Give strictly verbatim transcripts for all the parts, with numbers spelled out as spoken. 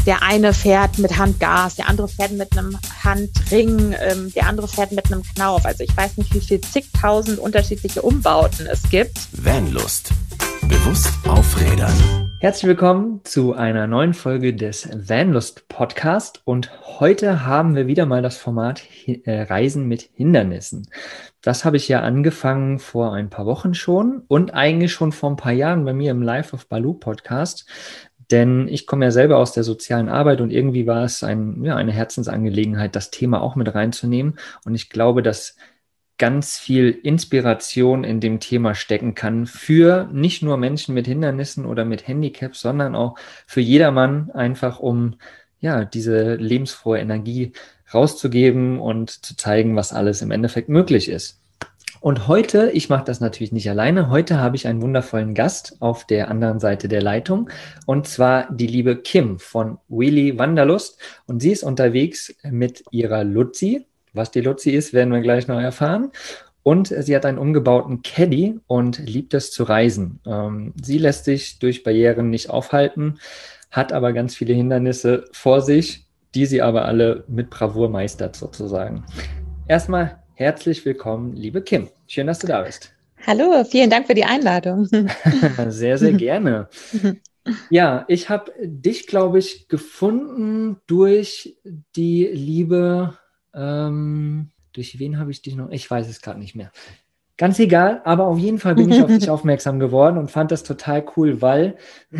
der eine fährt mit Handgas, der andere fährt mit einem Handring, ähm, der andere fährt mit einem Knauf. Also ich weiß nicht, wie viel zigtausend unterschiedliche Umbauten es gibt. Vanlust. Bewusst aufrädern. Herzlich willkommen zu einer neuen Folge des Vanlust Podcast und heute haben wir wieder mal das Format äh, Reisen mit Hindernissen. Das habe ich ja angefangen vor ein paar Wochen schon und eigentlich schon vor ein paar Jahren bei mir im Life of Baloo Podcast, denn ich komme ja selber aus der sozialen Arbeit und irgendwie war es ein, ja, eine Herzensangelegenheit, das Thema auch mit reinzunehmen und ich glaube, dass ganz viel Inspiration in dem Thema stecken kann für nicht nur Menschen mit Hindernissen oder mit Handicaps, sondern auch für jedermann einfach, um ja diese lebensfrohe Energie rauszugeben und zu zeigen, was alles im Endeffekt möglich ist. Und heute, ich mache das natürlich nicht alleine, heute habe ich einen wundervollen Gast auf der anderen Seite der Leitung und zwar die liebe Kim von Wheelie Wanderlust und sie ist unterwegs mit ihrer Luzi. Was die Luzi ist, werden wir gleich noch erfahren. Und sie hat einen umgebauten Caddy und liebt es zu reisen. Ähm, sie lässt sich durch Barrieren nicht aufhalten, hat aber ganz viele Hindernisse vor sich, die sie aber alle mit Bravour meistert sozusagen. Erstmal herzlich willkommen, liebe Kim. Schön, dass du da bist. Hallo, vielen Dank für die Einladung. Sehr, sehr gerne. Ja, ich habe dich, glaube ich, gefunden durch die liebe... Ähm, durch wen habe ich dich noch? Ich weiß es gerade nicht mehr. Ganz egal, aber auf jeden Fall bin ich auf dich aufmerksam geworden und fand das total cool, weil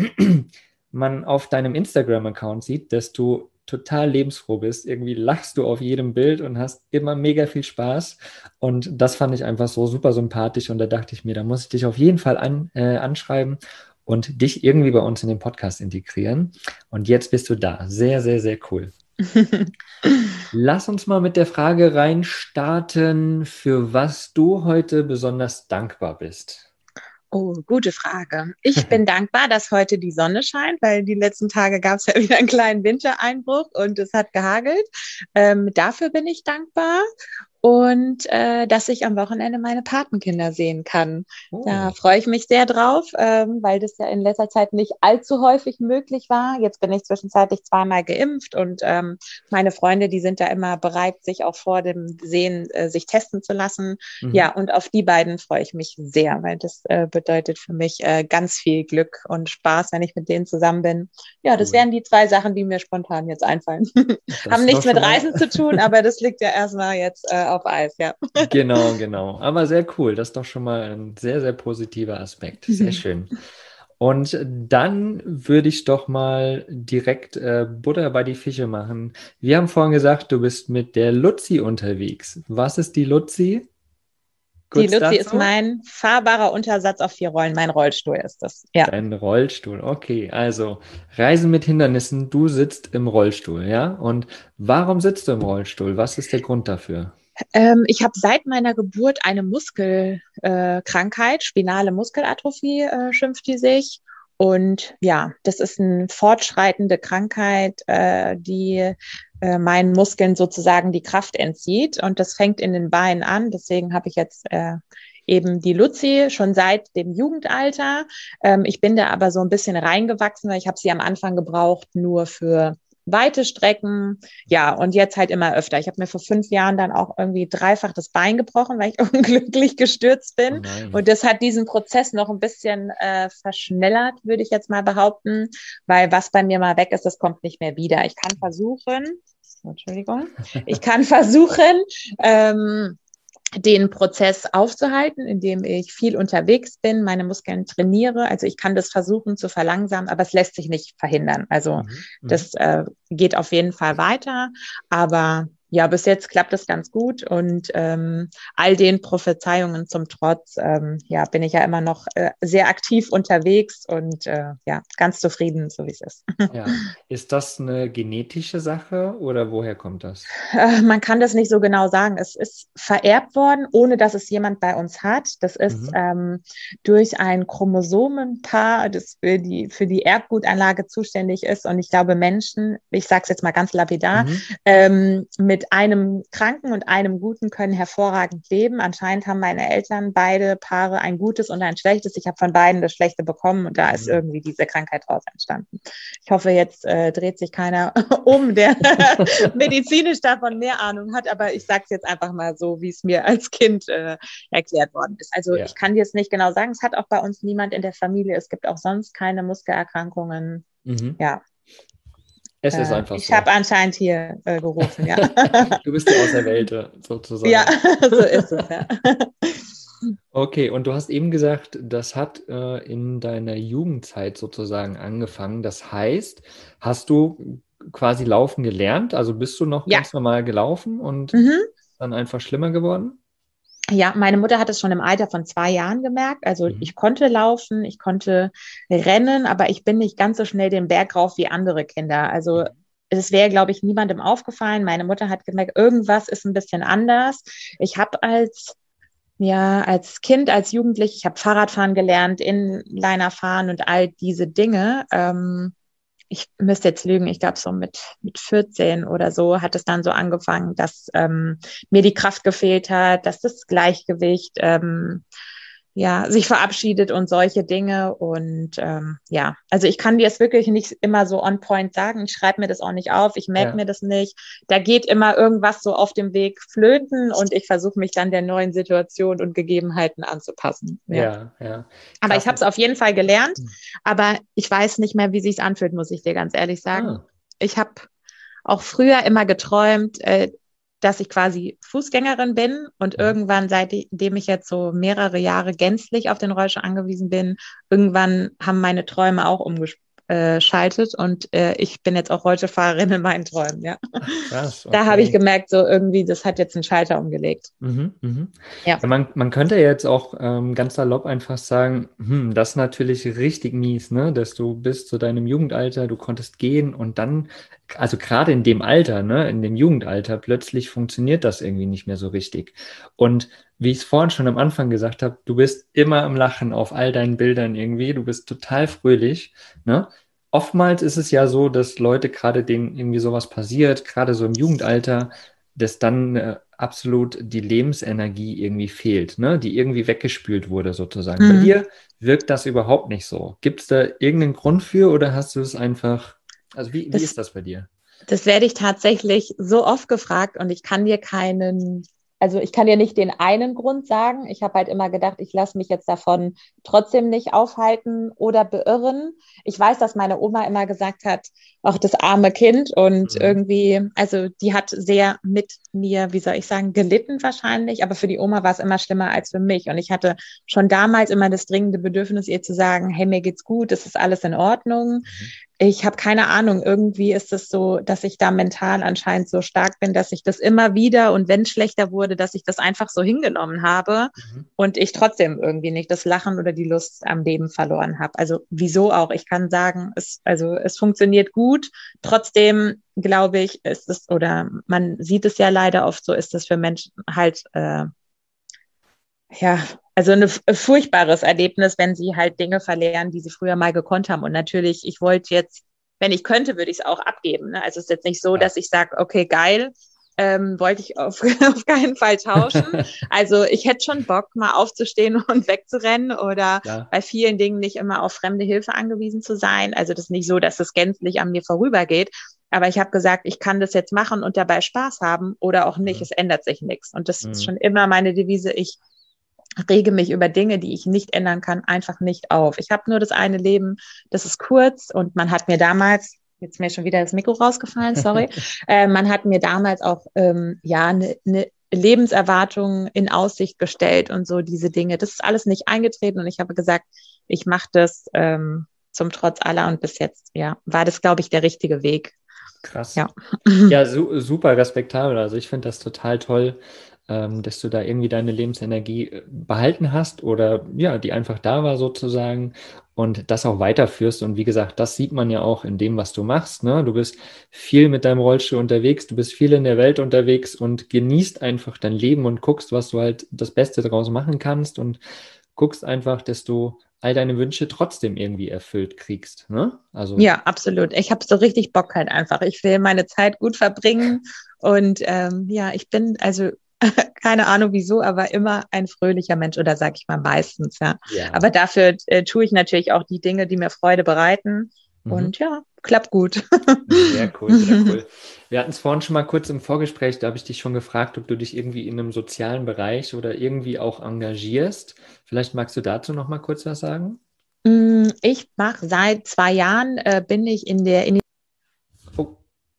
man auf deinem Instagram-Account sieht, dass du total lebensfroh bist. Irgendwie lachst du auf jedem Bild und hast immer mega viel Spaß. Und das fand ich einfach so super sympathisch. Und da dachte ich mir, da muss ich dich auf jeden Fall an, äh, anschreiben und dich irgendwie bei uns in den Podcast integrieren. Und jetzt bist du da. Sehr, sehr, sehr cool. Lass uns mal mit der Frage reinstarten, für was du heute besonders dankbar bist. Oh, gute Frage. Ich bin dankbar, dass heute die Sonne scheint, weil die letzten Tage gab es ja wieder einen kleinen Wintereinbruch und es hat gehagelt. Ähm, dafür bin ich dankbar. Und äh, dass ich am Wochenende meine Patenkinder sehen kann. Oh. Da freue ich mich sehr drauf, ähm, weil das ja in letzter Zeit nicht allzu häufig möglich war. Jetzt bin ich zwischenzeitlich zweimal geimpft und ähm, meine Freunde, die sind da immer bereit, sich auch vor dem Sehen äh, sich testen zu lassen. Mhm. Ja, und auf die beiden freue ich mich sehr, weil das äh, bedeutet für mich äh, ganz viel Glück und Spaß, wenn ich mit denen zusammen bin. Ja, das cool. wären die zwei Sachen, die mir spontan jetzt einfallen. Haben nichts mit Reisen zu tun, aber das liegt ja erstmal jetzt äh, auf Eis, ja. Genau, genau. Aber sehr cool. Das ist doch schon mal ein sehr, sehr positiver Aspekt. Sehr schön. Und dann würde ich doch mal direkt äh, Butter bei die Fische machen. Wir haben vorhin gesagt, du bist mit der Luzi unterwegs. Was ist die Luzi? Kurz die Luzi dazu? Ist mein fahrbarer Untersatz auf vier Rollen. Mein Rollstuhl ist das. Ja. Dein Rollstuhl, okay. Also Reisen mit Hindernissen, du sitzt im Rollstuhl, ja? Und warum sitzt du im Rollstuhl? Was ist der Grund dafür? Ähm, ich habe seit meiner Geburt eine Muskelkrankheit, äh, spinale Muskelatrophie äh, schimpft die sich. Und ja, das ist eine fortschreitende Krankheit, äh, die äh, meinen Muskeln sozusagen die Kraft entzieht. Und das fängt in den Beinen an. Deswegen habe ich jetzt äh, eben die Luzi schon seit dem Jugendalter. Ähm, ich bin da aber so ein bisschen reingewachsen, weil ich habe sie am Anfang gebraucht nur für weite Strecken, ja, und jetzt halt immer öfter. Ich habe mir vor fünf Jahren dann auch irgendwie dreifach das Bein gebrochen, weil ich unglücklich gestürzt bin. Oh und das hat diesen Prozess noch ein bisschen äh, verschnellert, würde ich jetzt mal behaupten, weil was bei mir mal weg ist, das kommt nicht mehr wieder. Ich kann versuchen, Entschuldigung, ich kann versuchen, ähm, den Prozess aufzuhalten, indem ich viel unterwegs bin, meine Muskeln trainiere. Also ich kann das versuchen zu verlangsamen, aber es lässt sich nicht verhindern. Also mhm. das äh, geht auf jeden Fall weiter. Aber ja, bis jetzt klappt es ganz gut und ähm, all den Prophezeiungen zum Trotz, ähm, ja, bin ich ja immer noch äh, sehr aktiv unterwegs und äh, ja, ganz zufrieden, so wie es ist. Ja. Ist das eine genetische Sache oder woher kommt das? Äh, man kann das nicht so genau sagen. Es ist vererbt worden, ohne dass es jemand bei uns hat. Das ist mhm. ähm, durch ein Chromosomenpaar, das für die, für die Erbgutanlage zuständig ist und ich glaube Menschen, ich sage es jetzt mal ganz lapidar, mhm. ähm, mit mit einem Kranken und einem Guten können hervorragend leben. Anscheinend haben meine Eltern beide Paare ein gutes und ein schlechtes. Ich habe von beiden das Schlechte bekommen und da ist irgendwie diese Krankheit draus entstanden. Ich hoffe, jetzt äh, dreht sich keiner um, der medizinisch davon mehr Ahnung hat, aber ich sage es jetzt einfach mal so, wie es mir als Kind äh, erklärt worden ist. Also ja. Ich kann dir es nicht genau sagen. Es hat auch bei uns niemand in der Familie. Es gibt auch sonst keine Muskelerkrankungen. Mhm. Ja. Es ist einfach ich so. Ich habe anscheinend hier äh, gerufen, ja. Du bist die Auserwählte, sozusagen. Ja, so ist es, ja. Okay, und du hast eben gesagt, das hat äh, in deiner Jugendzeit sozusagen angefangen. Das heißt, hast du quasi laufen gelernt? Also bist du noch ja. ganz normal gelaufen und mhm. dann einfach schlimmer geworden? Ja, meine Mutter hat es schon im Alter von zwei Jahren gemerkt. Also mhm. ich konnte laufen, ich konnte rennen, aber ich bin nicht ganz so schnell den Berg rauf wie andere Kinder. Also mhm. es wäre, glaube ich, niemandem aufgefallen. Meine Mutter hat gemerkt, irgendwas ist ein bisschen anders. Ich habe als, ja, als Kind, als Jugendlich, ich habe Fahrradfahren gelernt, Inliner fahren und all diese Dinge. Ähm, ich müsste jetzt lügen, ich glaube so mit, mit vierzehn oder so hat es dann so angefangen, dass ähm, mir die Kraft gefehlt hat, dass das Gleichgewicht ähm, ja, sich verabschiedet und solche Dinge. Und ähm, ja, also ich kann dir es wirklich nicht immer so on point sagen. Ich schreibe mir das auch nicht auf, ich merke ja. mir das nicht. Da geht immer irgendwas so auf dem Weg flöten und ich versuche mich dann der neuen Situation und Gegebenheiten anzupassen. Ja, ja. ja. Aber ich habe es auf jeden Fall gelernt, aber ich weiß nicht mehr, wie sich's anfühlt, muss ich dir ganz ehrlich sagen. Ah. Ich habe auch früher immer geträumt, äh, dass ich quasi Fußgängerin bin und ja. irgendwann, seitdem ich jetzt so mehrere Jahre gänzlich auf den Rollstuhl angewiesen bin, irgendwann haben meine Träume auch umgeschaltet und äh, ich bin jetzt auch Rollstuhlfahrerin in meinen Träumen, ja. Ach, krass, okay. Da habe ich gemerkt, so irgendwie, das hat jetzt einen Schalter umgelegt. Mhm, mhm. Ja. Ja, man, man könnte jetzt auch ähm, ganz salopp einfach sagen, hm, das ist natürlich richtig mies, ne, dass du bis zu deinem Jugendalter, du konntest gehen und dann, also gerade in dem Alter, ne, in dem Jugendalter, plötzlich funktioniert das irgendwie nicht mehr so richtig. Und wie ich es vorhin schon am Anfang gesagt habe, du bist immer am Lachen auf all deinen Bildern irgendwie, du bist total fröhlich, ne? Oftmals ist es ja so, dass Leute, gerade denen irgendwie sowas passiert, gerade so im Jugendalter, dass dann äh, absolut die Lebensenergie irgendwie fehlt, ne? Die irgendwie weggespült wurde sozusagen. Mhm. Bei dir wirkt das überhaupt nicht so. Gibt es da irgendeinen Grund für oder hast du es einfach, also wie, das, wie ist das bei dir? Das werde ich tatsächlich so oft gefragt und ich kann dir keinen, also ich kann dir nicht den einen Grund sagen. Ich habe halt immer gedacht, ich lasse mich jetzt davon trotzdem nicht aufhalten oder beirren. Ich weiß, dass meine Oma immer gesagt hat, auch das arme Kind und mhm. irgendwie, also die hat sehr mit mir, wie soll ich sagen, gelitten wahrscheinlich, aber für die Oma war es immer schlimmer als für mich und ich hatte schon damals immer das dringende Bedürfnis, ihr zu sagen, hey, mir geht's gut, es ist alles in Ordnung. Mhm. Ich habe keine Ahnung, irgendwie ist es so, dass ich da mental anscheinend so stark bin, dass ich das immer wieder und wenn es schlechter wurde, dass ich das einfach so hingenommen habe mhm. und ich trotzdem irgendwie nicht das Lachen oder die Lust am Leben verloren habe. Also wieso auch? Ich kann sagen, es, also es funktioniert gut. Trotzdem glaube ich, ist es, oder man sieht es ja leider oft so, ist es für Menschen halt äh, ja, also ein furchtbares Erlebnis, wenn sie halt Dinge verlieren, die sie früher mal gekonnt haben. Und natürlich, ich wollte jetzt, wenn ich könnte, würde ich es auch abgeben. Ne? Also es ist jetzt nicht so, ja. dass ich sage, okay, geil, ähm, wollte ich auf, auf keinen Fall tauschen. Also ich hätte schon Bock, mal aufzustehen und wegzurennen oder ja. bei vielen Dingen nicht immer auf fremde Hilfe angewiesen zu sein. Also das ist nicht so, dass es gänzlich an mir vorübergeht. Aber ich habe gesagt, ich kann das jetzt machen und dabei Spaß haben oder auch nicht. Mhm. Es ändert sich nichts. Und das mhm. ist schon immer meine Devise. Ich rege mich über Dinge, die ich nicht ändern kann, einfach nicht auf. Ich habe nur das eine Leben, das ist kurz und man hat mir damals, jetzt ist mir schon wieder das Mikro rausgefallen, sorry, äh, man hat mir damals auch ähm, ja eine ne Lebenserwartung in Aussicht gestellt und so diese Dinge. Das ist alles nicht eingetreten und ich habe gesagt, ich mache das ähm, zum Trotz aller und bis jetzt, ja, war das, glaube ich, der richtige Weg. Krass. Ja, ja su super respektabel. Also ich finde das total toll, ähm, dass du da irgendwie deine Lebensenergie behalten hast oder ja, die einfach da war sozusagen und das auch weiterführst. Und wie gesagt, das sieht man ja auch in dem, was du machst. Ne? Du bist viel mit deinem Rollstuhl unterwegs, du bist viel in der Welt unterwegs und genießt einfach dein Leben und guckst, was du halt das Beste daraus machen kannst und guckst einfach, dass du all deine Wünsche trotzdem irgendwie erfüllt kriegst, ne? Also Ja, absolut. Ich habe so richtig Bock halt einfach. Ich will meine Zeit gut verbringen und ähm, ja, ich bin also keine Ahnung wieso, aber immer ein fröhlicher Mensch oder sag ich mal meistens, ja. ja. Aber dafür äh, tue ich natürlich auch die Dinge, die mir Freude bereiten Mhm. und ja, klappt gut. Sehr cool, sehr cool. Wir hatten es vorhin schon mal kurz im Vorgespräch, da habe ich dich schon gefragt, ob du dich irgendwie in einem sozialen Bereich oder irgendwie auch engagierst. Vielleicht magst du dazu noch mal kurz was sagen? Mm, Ich mache seit zwei Jahren, äh, bin ich in der Ini Oh,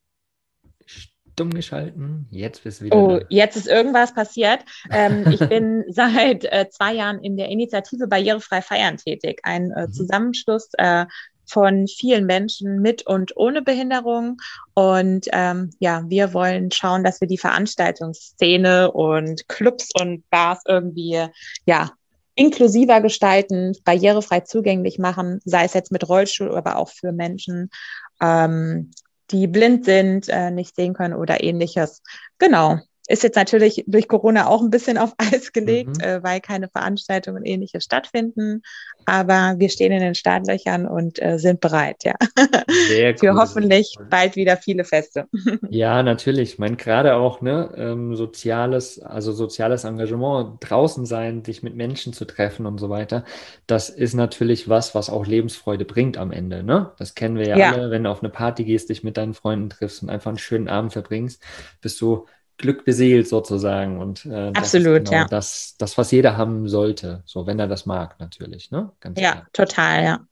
stumm geschalten. Jetzt bist du wieder Oh, da. jetzt ist irgendwas passiert. Ähm, ich bin seit äh, zwei Jahren in der Initiative Barrierefrei Feiern tätig, ein äh, Mhm. Zusammenschluss äh, von vielen Menschen mit und ohne Behinderung. Und ähm, ja, wir wollen schauen, dass wir die Veranstaltungsszene und Clubs und Bars irgendwie ja inklusiver gestalten, barrierefrei zugänglich machen, sei es jetzt mit Rollstuhl, aber auch für Menschen, ähm, die blind sind, äh, nicht sehen können oder ähnliches. Genau. Ist jetzt natürlich durch Corona auch ein bisschen auf Eis gelegt, Mhm. äh, weil keine Veranstaltungen und ähnliches stattfinden. Aber wir stehen in den Startlöchern und äh, sind bereit, ja. Sehr Für cool, sehr hoffentlich cool. bald wieder viele Feste. Ja, natürlich. Ich meine, gerade auch, ne, ähm, soziales, also soziales Engagement, draußen sein, dich mit Menschen zu treffen und so weiter, das ist natürlich was, was auch Lebensfreude bringt am Ende, ne? Das kennen wir ja Ja, alle, wenn du auf eine Party gehst, dich mit deinen Freunden triffst und einfach einen schönen Abend verbringst, bist du glückbeseelt sozusagen. Und äh, das ist absolut, genau ja. das, das, was jeder haben sollte, so wenn er das mag, natürlich, ne? Ganz Ja, klar. total, ja.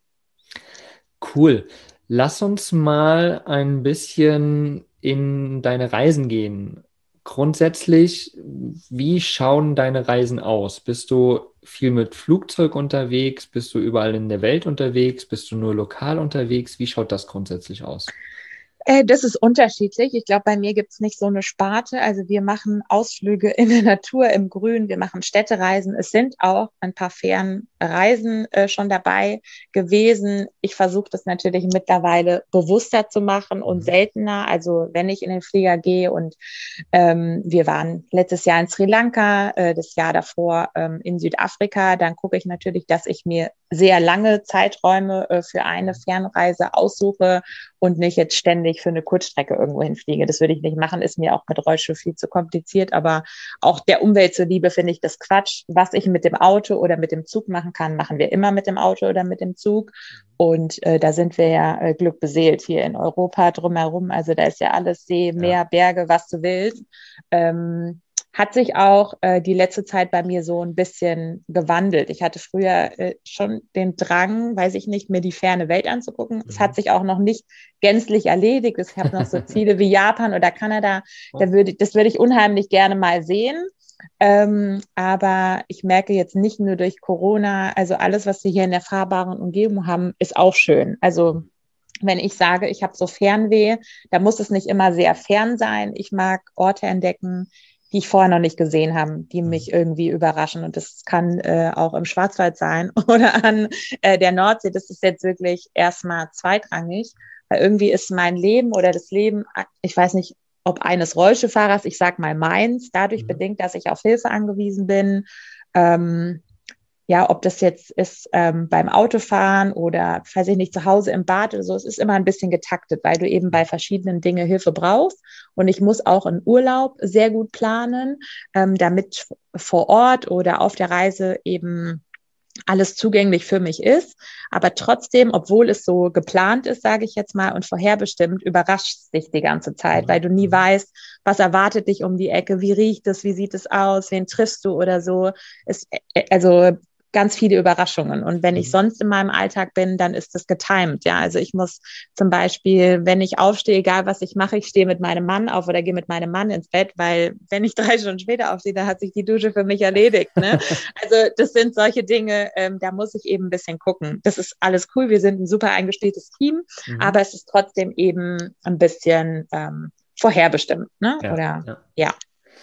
Cool. Lass uns mal ein bisschen in deine Reisen gehen. Grundsätzlich, wie schauen deine Reisen aus? Bist du viel mit Flugzeug unterwegs? Bist du überall in der Welt unterwegs? Bist du nur lokal unterwegs? Wie schaut das grundsätzlich aus? Äh, das ist unterschiedlich. Ich glaube, bei mir gibt's nicht so eine Sparte. Also wir machen Ausflüge in der Natur, im Grün, wir machen Städtereisen. Es sind auch ein paar Fernreisen äh, schon dabei gewesen. Ich versuche das natürlich mittlerweile bewusster zu machen und Mhm. seltener. Also wenn ich in den Flieger gehe und ähm, wir waren letztes Jahr in Sri Lanka, äh, das Jahr davor ähm, in Südafrika, dann gucke ich natürlich, dass ich mir sehr lange Zeiträume äh, für eine Fernreise aussuche und nicht jetzt ständig für eine Kurzstrecke irgendwo hinfliege. Das würde ich nicht machen, ist mir auch mit Rollstuhl viel zu kompliziert, aber auch der Umwelt zuliebe finde ich das Quatsch. Was ich mit dem Auto oder mit dem Zug machen kann, machen wir immer mit dem Auto oder mit dem Zug. Und äh, da sind wir ja äh, glückbeseelt hier in Europa drumherum. Also da ist ja alles See, Ja. Meer, Berge, was du willst. Ähm, hat sich auch äh, die letzte Zeit bei mir so ein bisschen gewandelt. Ich hatte früher äh, schon den Drang, weiß ich nicht, mir die ferne Welt anzugucken. Es hat Mhm. sich auch noch nicht gänzlich erledigt. Ich habe noch so Ziele wie Japan oder Kanada. Da Oh. würde, das würde ich unheimlich gerne mal sehen. Ähm, aber ich merke jetzt nicht nur durch Corona, also alles, was wir hier in der fahrbaren Umgebung haben, ist auch schön. Also wenn ich sage, ich habe so Fernweh, da muss es nicht immer sehr fern sein. Ich mag Orte entdecken, die ich vorher noch nicht gesehen habe, die Mhm. mich irgendwie überraschen. Und das kann äh, auch im Schwarzwald sein oder an äh, der Nordsee. Das ist jetzt wirklich erstmal zweitrangig, weil irgendwie ist mein Leben oder das Leben, ich weiß nicht, ob eines Rollstuhlfahrers, ich sag mal meins, dadurch Mhm. bedingt, dass ich auf Hilfe angewiesen bin. Ähm, ja, ob das jetzt ist ähm, beim Autofahren oder, weiß ich nicht, zu Hause im Bad oder so, es ist immer ein bisschen getaktet, weil du eben bei verschiedenen Dingen Hilfe brauchst. Und ich muss auch einen Urlaub sehr gut planen, ähm, damit vor Ort oder auf der Reise eben alles zugänglich für mich ist. Aber trotzdem, obwohl es so geplant ist, sage ich jetzt mal, und vorherbestimmt, überrascht es dich die ganze Zeit, weil Mhm. du nie Mhm. weißt, was erwartet dich um die Ecke, wie riecht es, wie sieht es aus, wen triffst du oder so. Es, also ganz viele Überraschungen. Und wenn ich Mhm. sonst in meinem Alltag bin, dann ist das getimed. Ja, also ich muss zum Beispiel, wenn ich aufstehe, egal was ich mache, ich stehe mit meinem Mann auf oder gehe mit meinem Mann ins Bett, weil wenn ich drei Stunden später aufstehe, dann hat sich die Dusche für mich erledigt. Ne? Also das sind solche Dinge, ähm, da muss ich eben ein bisschen gucken. Das ist alles cool, wir sind ein super eingespieltes Team, Mhm. aber es ist trotzdem eben ein bisschen ähm, vorherbestimmt. Ne? Ja, Oder ja. ja.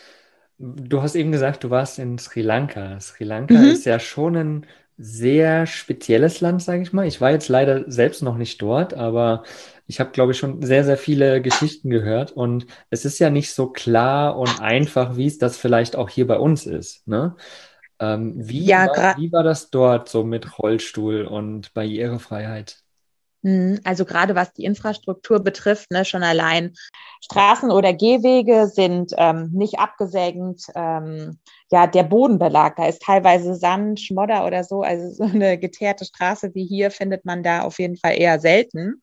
Du hast eben gesagt, du warst in Sri Lanka. Sri Lanka ist Mhm. ja schon ein sehr spezielles Land, sage ich mal. Ich war jetzt leider selbst noch nicht dort, aber ich habe, glaube ich, schon sehr, sehr viele Geschichten gehört. Und es ist ja nicht so klar und einfach, wie es das vielleicht auch hier bei uns ist, ne? Ähm, wie Ja, war, gra wie war das dort so mit Rollstuhl und Barrierefreiheit? Mhm. Also gerade was die Infrastruktur betrifft, ne, schon allein Straßen oder Gehwege sind ähm, nicht abgesägt. Ähm, ja, der Bodenbelag, da ist teilweise Sand, Schmodder oder so. Also so eine geteerte Straße wie hier findet man da auf jeden Fall eher selten.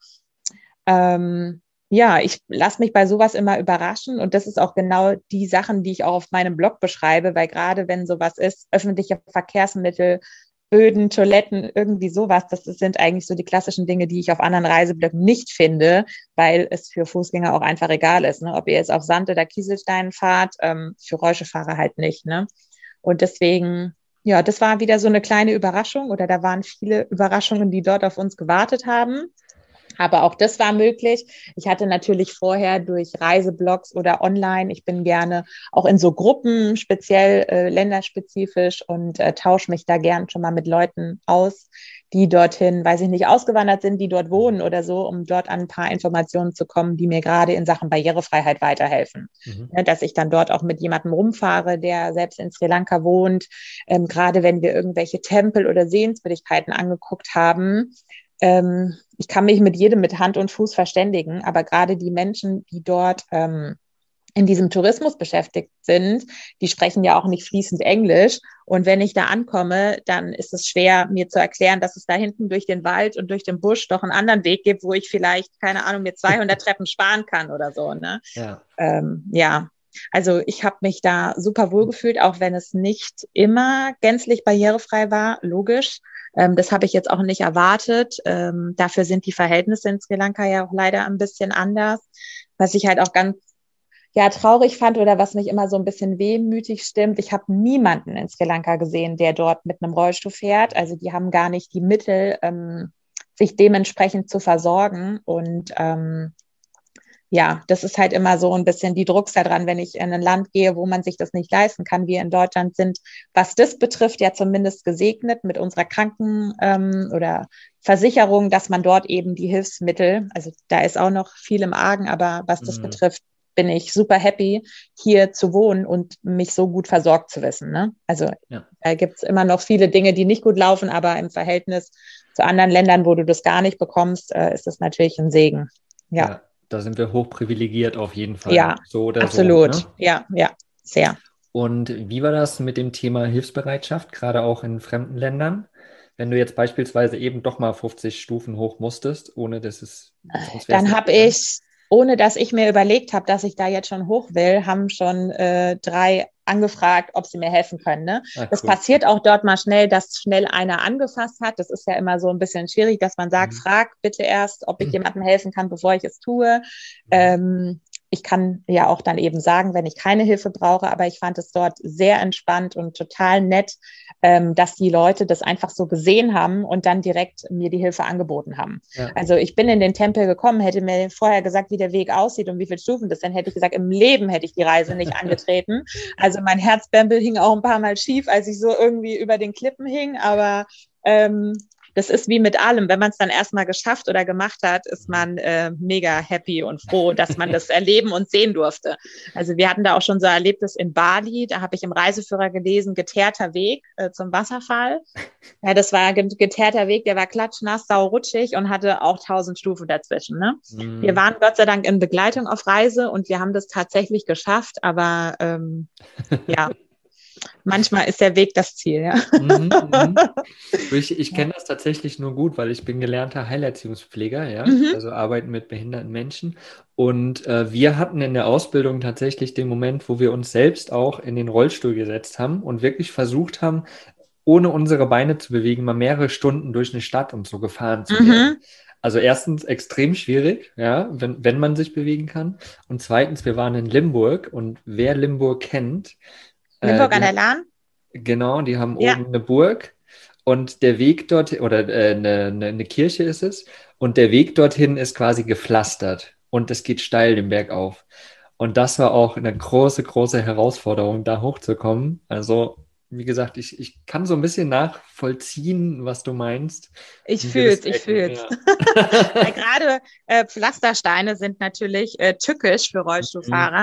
Ähm, ja, ich lasse mich bei sowas immer überraschen und das ist auch genau die Sachen, die ich auch auf meinem Blog beschreibe, weil gerade wenn sowas ist, öffentliche Verkehrsmittel, Böden, Toiletten, irgendwie sowas, das sind eigentlich so die klassischen Dinge, die ich auf anderen Reiseblöcken nicht finde, weil es für Fußgänger auch einfach egal ist, ne? Ob ihr jetzt auf Sand oder Kieselsteinen fahrt, ähm, für Rollstuhlfahrer halt nicht, ne? Und deswegen, ja, das war wieder so eine kleine Überraschung oder da waren viele Überraschungen, die dort auf uns gewartet haben. Aber auch das war möglich. Ich hatte natürlich vorher durch Reiseblogs oder online, ich bin gerne auch in so Gruppen, speziell äh, länderspezifisch und äh, tausche mich da gern schon mal mit Leuten aus, die dorthin, weiß ich nicht, ausgewandert sind, die dort wohnen oder so, um dort an ein paar Informationen zu kommen, die mir gerade in Sachen Barrierefreiheit weiterhelfen. Mhm. Ja, dass ich dann dort auch mit jemandem rumfahre, der selbst in Sri Lanka wohnt, ähm, gerade wenn wir irgendwelche Tempel oder Sehenswürdigkeiten angeguckt haben. Ähm, ich kann mich mit jedem mit Hand und Fuß verständigen, aber gerade die Menschen, die dort ähm, in diesem Tourismus beschäftigt sind, die sprechen ja auch nicht fließend Englisch. Und wenn ich da ankomme, dann ist es schwer, mir zu erklären, dass es da hinten durch den Wald und durch den Busch doch einen anderen Weg gibt, wo ich vielleicht, keine Ahnung, mir zweihundert Treppen sparen kann oder so. Ne? Ja. Ähm, ja, also ich habe mich da super wohl gefühlt, auch wenn es nicht immer gänzlich barrierefrei war, logisch. Ähm, das habe ich jetzt auch nicht erwartet. Ähm, dafür sind die Verhältnisse in Sri Lanka ja auch leider ein bisschen anders. Was ich halt auch ganz ja, traurig fand oder was mich immer so ein bisschen wehmütig stimmt, ich habe niemanden in Sri Lanka gesehen, der dort mit einem Rollstuhl fährt. Also die haben gar nicht die Mittel, ähm, sich dementsprechend zu versorgen. Und ähm, ja, das ist halt immer so ein bisschen die Drucks da dran, wenn ich in ein Land gehe, wo man sich das nicht leisten kann. Wir in Deutschland sind, was das betrifft, ja zumindest gesegnet mit unserer Kranken- ähm, oder Versicherung, dass man dort eben die Hilfsmittel, also da ist auch noch viel im Argen, aber was das Mhm. betrifft, bin ich super happy, hier zu wohnen und mich so gut versorgt zu wissen. Ne? Also Ja. da gibt es immer noch viele Dinge, die nicht gut laufen, aber im Verhältnis zu anderen Ländern, wo du das gar nicht bekommst, äh, ist das natürlich ein Segen. Ja. Ja, da sind wir hochprivilegiert auf jeden Fall. Ja, So oder absolut. so. Ne? Ja, ja, sehr. Und wie war das mit dem Thema Hilfsbereitschaft, gerade auch in fremden Ländern? Wenn du jetzt beispielsweise eben doch mal fünfzig Stufen hoch musstest, ohne dass es, sonst wäre es Dann nicht habe gegangen. ich, ohne dass ich mir überlegt habe, dass ich da jetzt schon hoch will, haben schon äh, drei angefragt, ob sie mir helfen können. Ne? Ah, Das cool. passiert auch dort mal schnell, dass schnell einer angefasst hat. Das ist ja immer so ein bisschen schwierig, dass man sagt, Mhm. frag bitte erst, ob ich jemandem helfen kann, bevor ich es tue. Ähm, ich kann ja auch dann eben sagen, wenn ich keine Hilfe brauche, aber ich fand es dort sehr entspannt und total nett, ähm, dass die Leute das einfach so gesehen haben und dann direkt mir die Hilfe angeboten haben. Ja. Also ich bin in den Tempel gekommen, hätte mir vorher gesagt, wie der Weg aussieht und wie viele Stufen das sind, hätte ich gesagt, im Leben hätte ich die Reise nicht angetreten. Also mein Herzbämbel hing auch ein paar Mal schief, als ich so irgendwie über den Klippen hing, aber ähm, das ist wie mit allem. Wenn man es dann erstmal geschafft oder gemacht hat, ist man äh, mega happy und froh, dass man das erleben und sehen durfte. Also wir hatten da auch schon so ein Erlebnis in Bali. Da habe ich im Reiseführer gelesen, geteerter Weg äh, zum Wasserfall. Ja, das war ein geteerter Weg, der war klatschnass, saurutschig und hatte auch tausend Stufen dazwischen. Ne? Mhm. Wir waren Gott sei Dank in Begleitung auf Reise und wir haben das tatsächlich geschafft, aber ähm, ja, manchmal ist der Weg das Ziel, ja. Mhm, mhm. Ich, ich kenne das tatsächlich nur gut, weil ich bin gelernter Heilerziehungspfleger, ja, Mhm. also arbeiten mit behinderten Menschen. Und äh, wir hatten in der Ausbildung tatsächlich den Moment, wo wir uns selbst auch in den Rollstuhl gesetzt haben und wirklich versucht haben, ohne unsere Beine zu bewegen, mal mehrere Stunden durch eine Stadt und so gefahren zu werden. Mhm. Also erstens extrem schwierig, ja, wenn, wenn man sich bewegen kann. Und zweitens, wir waren in Limburg und wer Limburg kennt, äh, Limburg an die, der Lahn? genau, die haben Ja. oben eine Burg und der Weg dort, oder äh, eine, eine, eine Kirche ist es, und der Weg dorthin ist quasi gepflastert und es geht steil den Berg auf. Und das war auch eine große, große Herausforderung, da hochzukommen. Also, wie gesagt, ich, ich kann so ein bisschen nachvollziehen, was du meinst. Ich In fühl's, gewissen ich Ecken, fühl's. ja. Weil gerade äh, Pflastersteine sind natürlich äh, tückisch für Mhm. Rollstuhlfahrer.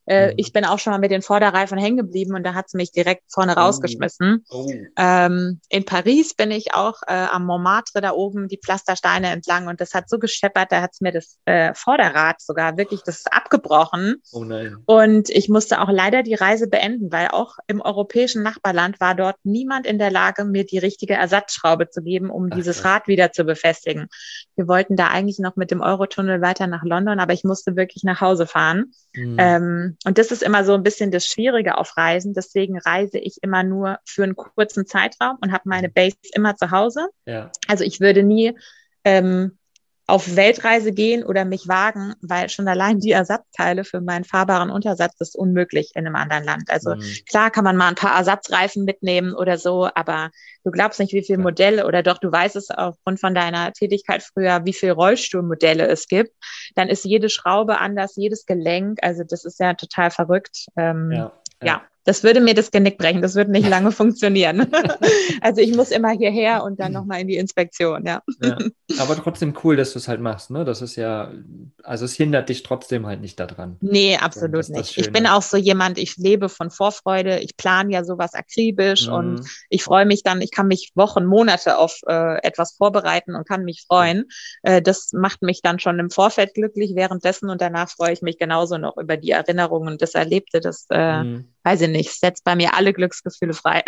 Äh, Mhm. ich bin auch schon mal mit den Vorderreifen hängen geblieben und da hat's mich direkt vorne Oh. rausgeschmissen. Oh. Ähm, in Paris bin ich auch äh, am Montmartre da oben die Pflastersteine entlang und das hat so gescheppert, da hat's mir das äh, Vorderrad sogar wirklich, das ist abgebrochen. Oh nein. Und ich musste auch leider die Reise beenden, weil auch im europäischen Nachbarland war dort niemand in der Lage, mir die richtige Ersatzschraube zu geben, um Ach, dieses krass. Rad wieder zu befestigen. Wir wollten da eigentlich noch mit dem Eurotunnel weiter nach London, aber ich musste wirklich nach Hause fahren. Mhm. Ähm, und das ist immer so ein bisschen das Schwierige auf Reisen. Deswegen reise ich immer nur für einen kurzen Zeitraum und habe meine Base immer zu Hause. Ja. Also ich würde nie ähm, auf Weltreise gehen oder mich wagen, weil schon allein die Ersatzteile für meinen fahrbaren Untersatz ist unmöglich in einem anderen Land. Also Mhm. klar kann man mal ein paar Ersatzreifen mitnehmen oder so, aber du glaubst nicht, wie viele Ja. Modelle oder doch, du weißt es aufgrund von deiner Tätigkeit früher, wie viele Rollstuhlmodelle es gibt. Dann ist jede Schraube anders, jedes Gelenk. Also das ist ja total verrückt. Ähm, Ja. ja. Das würde mir das Genick brechen. Das würde nicht lange funktionieren. Also ich muss immer hierher und dann nochmal in die Inspektion, ja. Ja. Aber trotzdem cool, dass du es halt machst, ne? Das ist ja, also es hindert dich trotzdem halt nicht daran. Nee, Das absolut ist das nicht. Ich Schöne. bin auch so jemand, ich lebe von Vorfreude, ich plane ja sowas akribisch und Mhm. ich freue mich dann, ich kann mich Wochen, Monate auf äh, etwas vorbereiten und kann mich freuen. Äh, das macht mich dann schon im Vorfeld glücklich, währenddessen und danach freue ich mich genauso noch über die Erinnerungen und das Erlebte, das äh, Mhm. weiß ich nicht, setzt bei mir alle Glücksgefühle frei.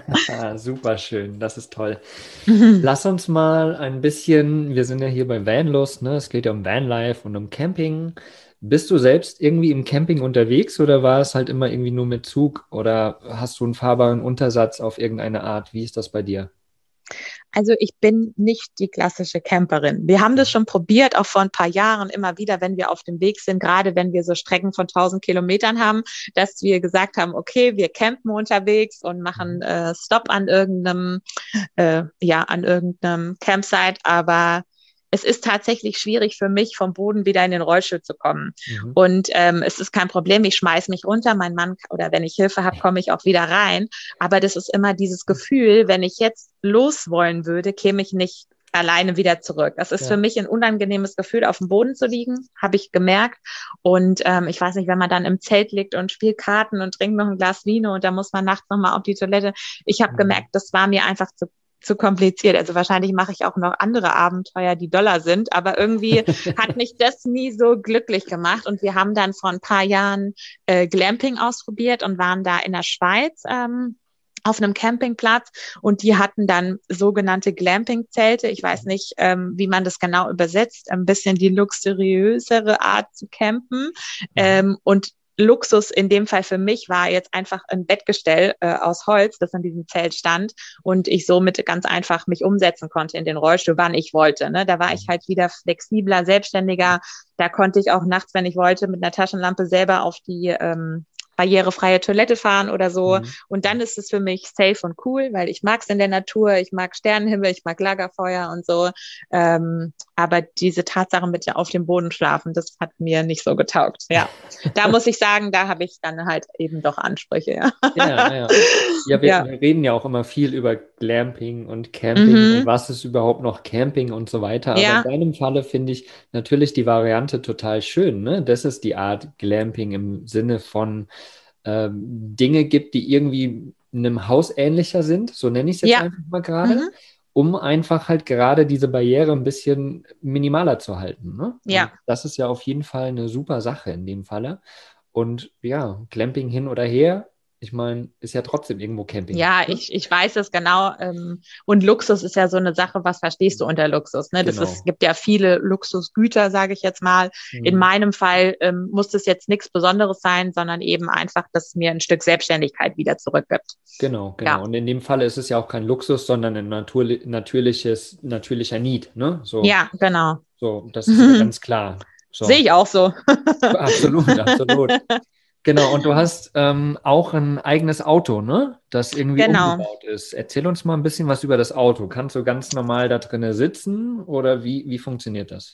Ah, super schön, das ist toll. Lass uns mal ein bisschen, wir sind ja hier bei Vanlust, ne? Es geht ja um Vanlife und um Camping. Bist du selbst irgendwie im Camping unterwegs oder war es halt immer irgendwie nur mit Zug oder hast du einen fahrbaren Untersatz auf irgendeine Art? Wie ist das bei dir? Also ich bin nicht die klassische Camperin. Wir haben das schon probiert, auch vor ein paar Jahren immer wieder, wenn wir auf dem Weg sind, gerade wenn wir so Strecken von tausend Kilometern haben, dass wir gesagt haben, okay, wir campen unterwegs und machen äh, Stopp an irgendeinem, äh, ja, an irgendeinem Campsite, aber es ist tatsächlich schwierig für mich, vom Boden wieder in den Rollstuhl zu kommen. Mhm. Und ähm, es ist kein Problem, ich schmeiß mich runter, mein Mann, oder wenn ich Hilfe habe, komme ich auch wieder rein. Aber das ist immer dieses Gefühl, wenn ich jetzt los wollen würde, käme ich nicht alleine wieder zurück. Das ist Ja. für mich ein unangenehmes Gefühl, auf dem Boden zu liegen, habe ich gemerkt. Und ähm, ich weiß nicht, wenn man dann im Zelt liegt und spielt Karten und trinkt noch ein Glas Vino und dann muss man nachts nochmal auf die Toilette. Ich habe Mhm. gemerkt, das war mir einfach zu zu kompliziert. Also wahrscheinlich mache ich auch noch andere Abenteuer, die doller sind, aber irgendwie hat mich das nie so glücklich gemacht. Und wir haben dann vor ein paar Jahren äh, Glamping ausprobiert und waren da in der Schweiz ähm, auf einem Campingplatz und die hatten dann sogenannte Glamping-Zelte. Ich weiß nicht, ähm, wie man das genau übersetzt. Ein bisschen die luxuriösere Art zu campen. Mhm. Ähm, und Luxus in dem Fall für mich war jetzt einfach ein Bettgestell äh, aus Holz, das an diesem Zelt stand und ich somit ganz einfach mich umsetzen konnte in den Rollstuhl, wann ich wollte. Ne? Da war ich halt wieder flexibler, selbstständiger. Da konnte ich auch nachts, wenn ich wollte, mit einer Taschenlampe selber auf die ähm, barrierefreie Toilette fahren oder so. Mhm. Und dann ist es für mich safe und cool, weil ich mag es in der Natur, ich mag Sternenhimmel, ich mag Lagerfeuer und so. Ähm, aber diese Tatsache mit auf dem Boden schlafen, das hat mir nicht so getaugt. Ja, da muss ich sagen, da habe ich dann halt eben doch Ansprüche. Ja, Ja, ja. Ja, wir, Ja. wir reden ja auch immer viel über Glamping und Camping Mhm. und was ist überhaupt noch Camping und so weiter. Aber Ja. in deinem Falle finde ich natürlich die Variante total schön, ne? Das ist die Art Glamping im Sinne von ähm, Dinge gibt, die irgendwie einem Haus ähnlicher sind, so nenne ich es jetzt Ja. einfach mal gerade, Mhm. um einfach halt gerade diese Barriere ein bisschen minimaler zu halten, ne? Ja. Und das ist ja auf jeden Fall eine super Sache in dem Falle. Und ja, Glamping hin oder her, ich meine, ist ja trotzdem irgendwo Camping. Ja, ne? ich, ich weiß es genau. Ähm, und Luxus ist ja so eine Sache, was verstehst du unter Luxus? Ne? Das Genau. ist, gibt ja viele Luxusgüter, sage ich jetzt mal. In Mhm. meinem Fall ähm, muss es jetzt nichts Besonderes sein, sondern eben einfach, dass es mir ein Stück Selbstständigkeit wieder zurückgibt. Genau, genau. Ja. Und in dem Falle ist es ja auch kein Luxus, sondern ein naturli natürliches, natürlicher Need, ne? So, Ja, genau. so, das ist ja ganz klar. So. Sehe ich auch so. Absolut, absolut. Genau, und du hast ähm, auch ein eigenes Auto, ne? Das irgendwie Genau. umgebaut ist. Erzähl uns mal ein bisschen was über das Auto. Kannst du ganz normal da drinnen sitzen oder wie, wie funktioniert das?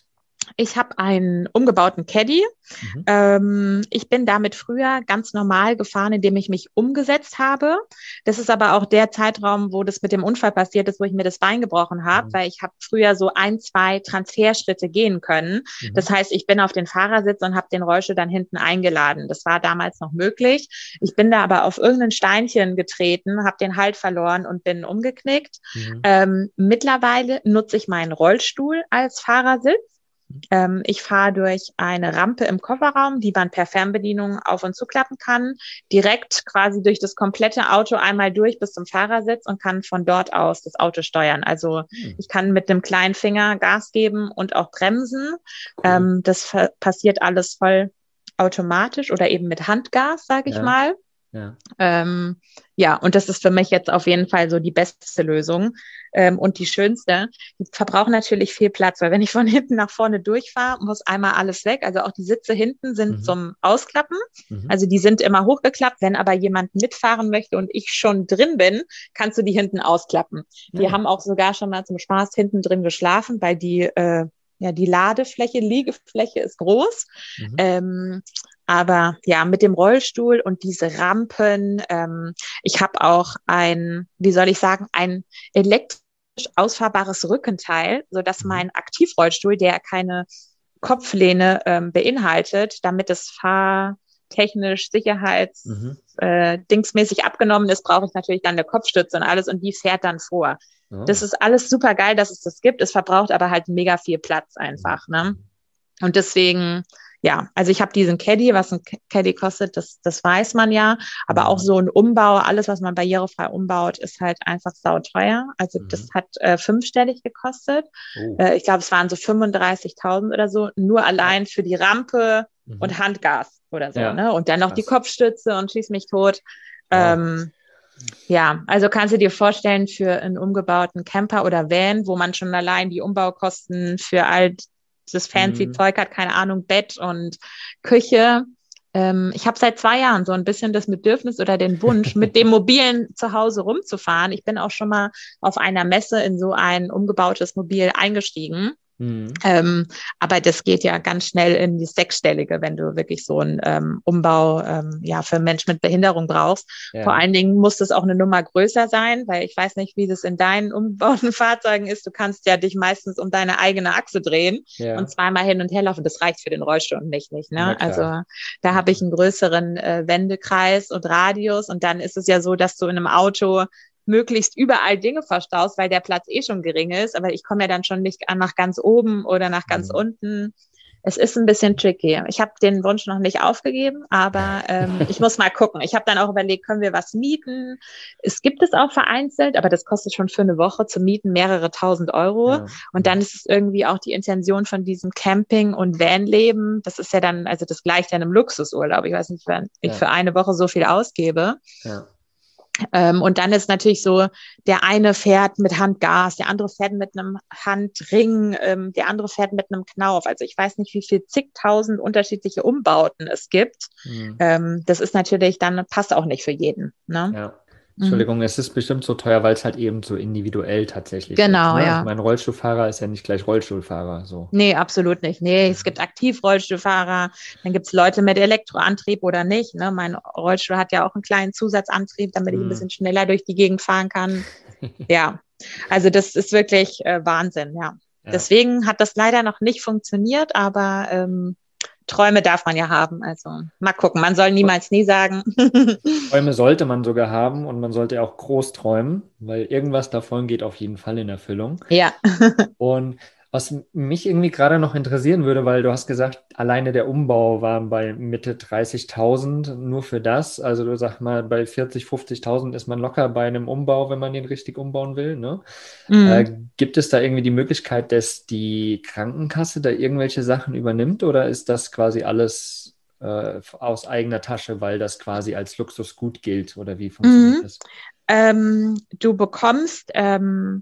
Ich habe einen umgebauten Caddy. Mhm. Ähm, ich bin damit früher ganz normal gefahren, indem ich mich umgesetzt habe. Das ist aber auch der Zeitraum, wo das mit dem Unfall passiert ist, wo ich mir das Bein gebrochen habe, Mhm. weil ich habe früher so ein, zwei Transferschritte gehen können. Mhm. Das heißt, ich bin auf den Fahrersitz und habe den Rollstuhl dann hinten eingeladen. Das war damals noch möglich. Ich bin da aber auf irgendein Steinchen getreten, habe den Halt verloren und bin umgeknickt. Mhm. Ähm, mittlerweile nutze ich meinen Rollstuhl als Fahrersitz. Ähm, ich fahre durch eine Rampe im Kofferraum, die man per Fernbedienung auf- und zuklappen kann, direkt quasi durch das komplette Auto einmal durch bis zum Fahrersitz und kann von dort aus das Auto steuern. Also Mhm. ich kann mit dem kleinen Finger Gas geben und auch bremsen. Cool. Ähm, das fa- passiert alles voll automatisch oder eben mit Handgas, sage ich Ja. mal. Ja. Ähm, ja, und das ist für mich jetzt auf jeden Fall so die beste Lösung ähm, und die schönste. Die verbrauchen natürlich viel Platz, weil wenn ich von hinten nach vorne durchfahre, muss einmal alles weg. Also auch die Sitze hinten sind Mhm. zum Ausklappen. Mhm. Also die sind immer hochgeklappt. Wenn aber jemand mitfahren möchte und ich schon drin bin, kannst du die hinten ausklappen. Wir Ja. haben auch sogar schon mal zum Spaß hinten drin geschlafen, weil die, äh, ja, die Ladefläche, Liegefläche ist groß. Mhm. Ähm, aber ja, mit dem Rollstuhl und diese Rampen, ähm, ich habe auch ein, wie soll ich sagen, ein elektrisch ausfahrbares Rückenteil, sodass Mhm. mein Aktivrollstuhl, der keine Kopflehne ähm, beinhaltet, damit es fahrtechnisch Sicherheits Mhm. äh, dingsmäßig abgenommen ist, brauche ich natürlich dann eine Kopfstütze und alles und die fährt dann vor. Oh. Das ist alles super geil, dass es das gibt. Es verbraucht aber halt mega viel Platz einfach, ne? Und deswegen, ja, also ich habe diesen Caddy, was ein Caddy kostet, das, das weiß man ja. Aber auch Mhm. so ein Umbau, alles, was man barrierefrei umbaut, ist halt einfach sauteuer. Also Mhm. das hat äh, fünfstellig gekostet. Oh. Äh, ich glaube, es waren so fünfunddreißigtausend oder so, nur allein für die Rampe Mhm. und Handgas oder so, Ja. ne? Und dann noch die Krass. Kopfstütze und schieß mich tot. Wow. Ähm, ja, also kannst du dir vorstellen, für einen umgebauten Camper oder Van, wo man schon allein die Umbaukosten für all das fancy Mhm. Zeug hat, keine Ahnung, Bett und Küche. Ähm, ich habe seit zwei Jahren so ein bisschen das Bedürfnis oder den Wunsch, mit dem mobilen zu Hause rumzufahren. Ich bin auch schon mal auf einer Messe in so ein umgebautes Mobil eingestiegen. Mhm. Ähm, aber das geht ja ganz schnell in die Sechsstellige, wenn du wirklich so einen ähm, Umbau ähm, ja für Menschen mit Behinderung brauchst. Ja. Vor allen Dingen muss das auch eine Nummer größer sein, weil ich weiß nicht, wie das in deinen umgebauten Fahrzeugen ist. Du kannst ja dich meistens um deine eigene Achse drehen Ja. und zweimal hin und her laufen. Das reicht für den Rollstuhl und nicht, nicht, Na ne? klar. Also da habe ich einen größeren äh, Wendekreis und Radius und dann ist es ja so, dass du in einem Auto möglichst überall Dinge verstaust, weil der Platz eh schon gering ist. Aber ich komme ja dann schon nicht an nach ganz oben oder nach ganz Mhm. unten. Es ist ein bisschen tricky. Ich habe den Wunsch noch nicht aufgegeben, aber ähm, ich muss mal gucken. Ich habe dann auch überlegt, können wir was mieten? Es gibt es auch vereinzelt, aber das kostet schon für eine Woche zu mieten mehrere tausend Euro. Ja. Und dann ist es irgendwie auch die Intention von diesem Camping- und Vanleben. Das ist ja dann, also das gleicht ja einem Luxusurlaub. Ich weiß nicht, wenn ich Ja. für eine Woche so viel ausgebe. Ja. Ähm, und dann ist natürlich so, der eine fährt mit Handgas, der andere fährt mit einem Handring, ähm, der andere fährt mit einem Knauf. Also ich weiß nicht, wie viel zigtausend unterschiedliche Umbauten es gibt. Mhm. Ähm, das ist natürlich dann, passt auch nicht für jeden. Ne? Ja. Mhm. Entschuldigung, es ist bestimmt so teuer, weil es halt eben so individuell tatsächlich Genau, ist. Ne? ja. Ich meine, Rollstuhlfahrer ist ja nicht gleich Rollstuhlfahrer. So. Nee, absolut nicht. Nee, es gibt Aktivrollstuhlfahrer, dann gibt's Leute mit Elektroantrieb oder nicht. Ne? Mein Rollstuhl hat ja auch einen kleinen Zusatzantrieb, damit ich ein Mhm. bisschen schneller durch die Gegend fahren kann. Ja, also das ist wirklich äh, Wahnsinn, ja. Ja. Deswegen hat das leider noch nicht funktioniert, aber ähm, Träume darf man ja haben. Also mal gucken, man soll niemals nie sagen. Träume sollte man sogar haben und man sollte auch groß träumen, weil irgendwas davon geht auf jeden Fall in Erfüllung. Ja. Und was mich irgendwie gerade noch interessieren würde, weil du hast gesagt, alleine der Umbau war bei Mitte dreißigtausend nur für das. Also du sag mal, bei vierzig, fünfzigtausend ist man locker bei einem Umbau, wenn man den richtig umbauen will. Ne? Mhm. Äh, gibt es da irgendwie die Möglichkeit, dass die Krankenkasse da irgendwelche Sachen übernimmt oder ist das quasi alles äh, aus eigener Tasche, weil das quasi als Luxusgut gilt oder wie funktioniert Mhm. das? Ähm, du bekommst ähm,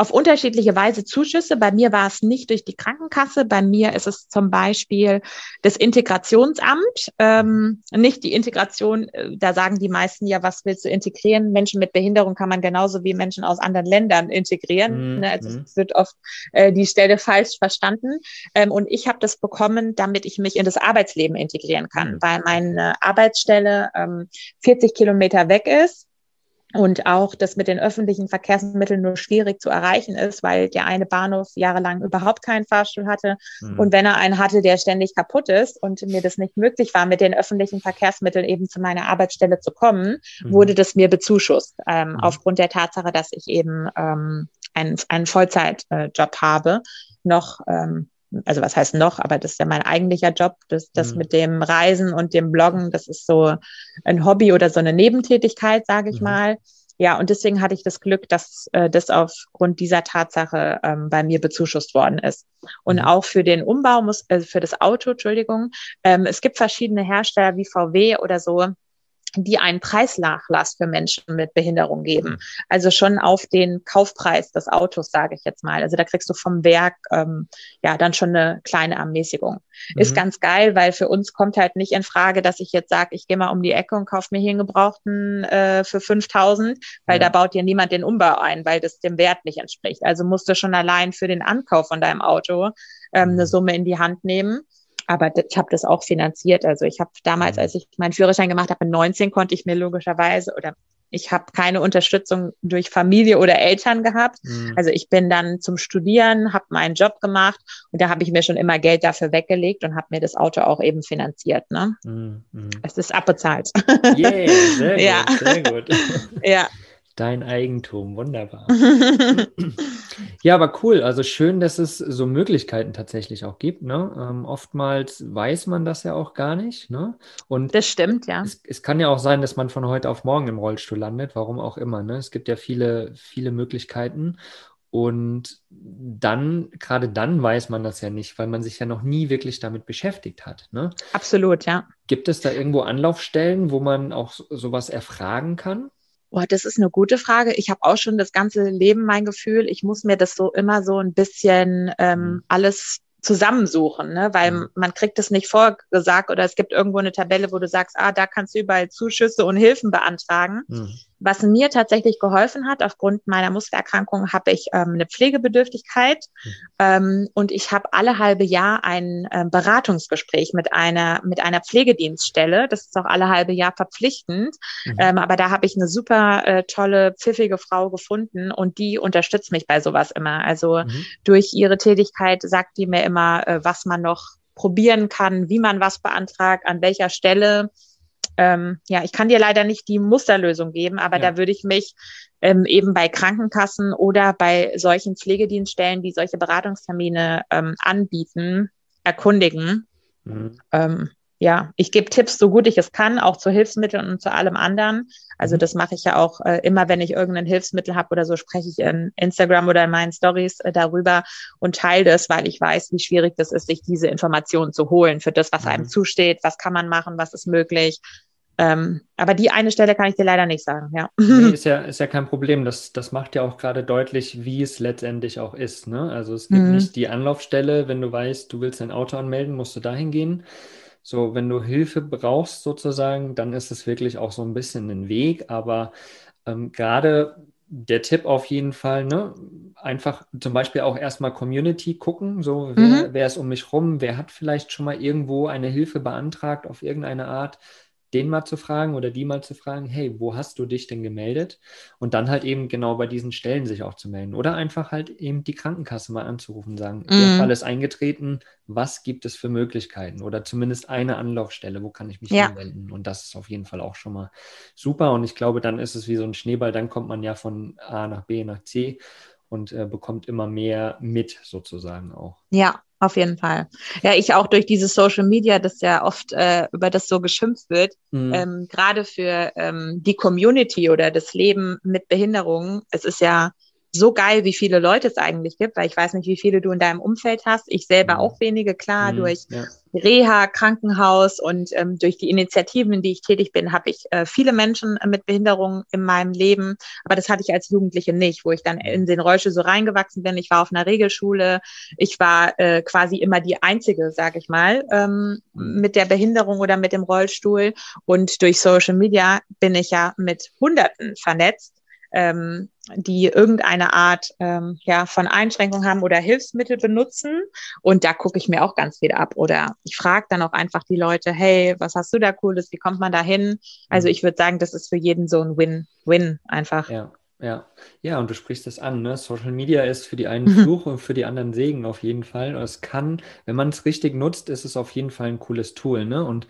auf unterschiedliche Weise Zuschüsse. Bei mir war es nicht durch die Krankenkasse. Bei mir ist es zum Beispiel das Integrationsamt. Ähm, nicht die Integration, äh, da sagen die meisten ja, was willst du integrieren? Menschen mit Behinderung kann man genauso wie Menschen aus anderen Ländern integrieren. Mhm. Ne? Also es wird oft äh, die Stelle falsch verstanden. Ähm, und ich habe das bekommen, damit ich mich in das Arbeitsleben integrieren kann, weil meine Arbeitsstelle ähm, vierzig Kilometer weg ist. Und auch das mit den öffentlichen Verkehrsmitteln nur schwierig zu erreichen ist, weil der eine Bahnhof jahrelang überhaupt keinen Fahrstuhl hatte. Mhm. Und wenn er einen hatte, der ständig kaputt ist und mir das nicht möglich war, mit den öffentlichen Verkehrsmitteln eben zu meiner Arbeitsstelle zu kommen, mhm. wurde das mir bezuschusst, ähm, mhm. aufgrund der Tatsache, dass ich eben ähm, einen, einen Vollzeitjob habe, noch ähm, also was heißt noch, aber das ist ja mein eigentlicher Job, das, das mhm. mit dem Reisen und dem Bloggen, das ist so ein Hobby oder so eine Nebentätigkeit, sage ich mhm. mal. Ja, und deswegen hatte ich das Glück, dass äh, das aufgrund dieser Tatsache ähm, bei mir bezuschusst worden ist. Und mhm. auch für den Umbau, muss äh, für das Auto, Entschuldigung, ähm, es gibt verschiedene Hersteller wie V W oder so, die einen Preisnachlass für Menschen mit Behinderung geben. Also schon auf den Kaufpreis des Autos, sage ich jetzt mal. Also da kriegst du vom Werk ähm, ja dann schon eine kleine Ermäßigung. Mhm. Ist ganz geil, weil für uns kommt halt nicht in Frage, dass ich jetzt sage, ich gehe mal um die Ecke und kaufe mir hier einen Gebrauchten äh, für fünftausend, weil ja. da baut dir niemand den Umbau ein, weil das dem Wert nicht entspricht. Also musst du schon allein für den Ankauf von deinem Auto ähm, mhm. eine Summe in die Hand nehmen. Aber ich habe das auch finanziert. Also ich habe damals, als ich meinen Führerschein gemacht habe, mit neunzehn konnte ich mir logischerweise oder ich habe keine Unterstützung durch Familie oder Eltern gehabt. Mhm. Also ich bin dann zum Studieren, habe meinen Job gemacht und da habe ich mir schon immer Geld dafür weggelegt und habe mir das Auto auch eben finanziert. Ne? Mhm. Es ist abbezahlt. Yeah, sehr gut, ja. sehr gut. Ja. Dein Eigentum, wunderbar. Ja, aber cool. Also schön, dass es so Möglichkeiten tatsächlich auch gibt. Ne? Ähm, oftmals weiß man das ja auch gar nicht. Ne? Und das stimmt, ja. Es, es kann ja auch sein, dass man von heute auf morgen im Rollstuhl landet, warum auch immer. Ne? Es gibt ja viele, viele Möglichkeiten. Und dann, gerade dann weiß man das ja nicht, weil man sich ja noch nie wirklich damit beschäftigt hat. Ne? Absolut, ja. Gibt es da irgendwo Anlaufstellen, wo man auch sowas erfragen kann? Boah, das ist eine gute Frage. Ich habe auch schon das ganze Leben mein Gefühl, ich muss mir das so immer so ein bisschen ähm, mhm. alles zusammensuchen, ne? Weil mhm. man kriegt es nicht vorgesagt oder es gibt irgendwo eine Tabelle, wo du sagst, ah, da kannst du überall Zuschüsse und Hilfen beantragen. Mhm. Was mir tatsächlich geholfen hat, aufgrund meiner Muskelerkrankung habe ich ähm, eine Pflegebedürftigkeit mhm. ähm, und ich habe alle halbe Jahr ein ähm, Beratungsgespräch mit einer mit einer Pflegedienststelle. Das ist auch alle halbe Jahr verpflichtend, mhm. ähm, aber da habe ich eine super äh, tolle, pfiffige Frau gefunden und die unterstützt mich bei sowas immer. Also mhm. durch ihre Tätigkeit sagt die mir immer, äh, was man noch probieren kann, wie man was beantragt, an welcher Stelle. Ähm, ja, ich kann dir leider nicht die Musterlösung geben, aber ja. da würde ich mich ähm, eben bei Krankenkassen oder bei solchen Pflegedienststellen, die solche Beratungstermine ähm, anbieten, erkundigen. Mhm. Ähm, ja, ich gebe Tipps, so gut ich es kann, auch zu Hilfsmitteln und zu allem anderen. Also mhm. das mache ich ja auch äh, immer, wenn ich irgendein Hilfsmittel habe oder so, spreche ich in Instagram oder in meinen Stories äh, darüber und teile das, weil ich weiß, wie schwierig das ist, sich diese Informationen zu holen für das, was mhm. einem zusteht, was kann man machen, was ist möglich. Ähm, aber die eine Stelle kann ich dir leider nicht sagen, ja. Nee, ist ja, ist ja kein Problem. Das, das macht ja auch gerade deutlich, wie es letztendlich auch ist. Ne? Also es gibt mhm. nicht die Anlaufstelle, wenn du weißt, du willst dein Auto anmelden, musst du dahin gehen. So, wenn du Hilfe brauchst sozusagen, dann ist es wirklich auch so ein bisschen ein Weg, aber ähm, gerade der Tipp auf jeden Fall, ne, einfach zum Beispiel auch erstmal Community gucken, so wer, mhm. wer ist um mich rum, wer hat vielleicht schon mal irgendwo eine Hilfe beantragt auf irgendeine Art, den mal zu fragen oder die mal zu fragen, hey, wo hast du dich denn gemeldet? Und dann halt eben genau bei diesen Stellen sich auch zu melden. Oder einfach halt eben die Krankenkasse mal anzurufen und sagen, mhm. der Fall ist eingetreten, was gibt es für Möglichkeiten? Oder zumindest eine Anlaufstelle, wo kann ich mich ja. hinwenden? Und das ist auf jeden Fall auch schon mal super. Und ich glaube, dann ist es wie so ein Schneeball, dann kommt man ja von A nach B nach C und äh, bekommt immer mehr mit sozusagen auch. Ja. Auf jeden Fall. Ja, ich auch durch dieses Social Media, das ja oft äh, über das so geschimpft wird, mhm. ähm, gerade für ähm, die Community oder das Leben mit Behinderungen. Es ist ja so geil, wie viele Leute es eigentlich gibt, weil ich weiß nicht, wie viele du in deinem Umfeld hast. Ich selber Mhm. auch wenige, klar, Mhm. durch Ja. Reha, Krankenhaus und ähm, durch die Initiativen, in die ich tätig bin, habe ich äh, viele Menschen äh, mit Behinderung in meinem Leben. Aber das hatte ich als Jugendliche nicht, wo ich dann in den Rollstuhl so reingewachsen bin. Ich war auf einer Regelschule. Ich war äh, quasi immer die Einzige, sage ich mal, ähm, mit der Behinderung oder mit dem Rollstuhl. Und durch Social Media bin ich ja mit Hunderten vernetzt, ähm, die irgendeine Art ähm, ja, von Einschränkung haben oder Hilfsmittel benutzen. Und da gucke ich mir auch ganz viel ab. Oder ich frage dann auch einfach die Leute, hey, was hast du da Cooles? Wie kommt man da hin? Also ich würde sagen, das ist für jeden so ein Win-Win einfach. Ja, ja. Ja, und du sprichst es an, ne? Social Media ist für die einen Fluch und für die anderen Segen auf jeden Fall. Und es kann, wenn man es richtig nutzt, ist es auf jeden Fall ein cooles Tool, ne? Und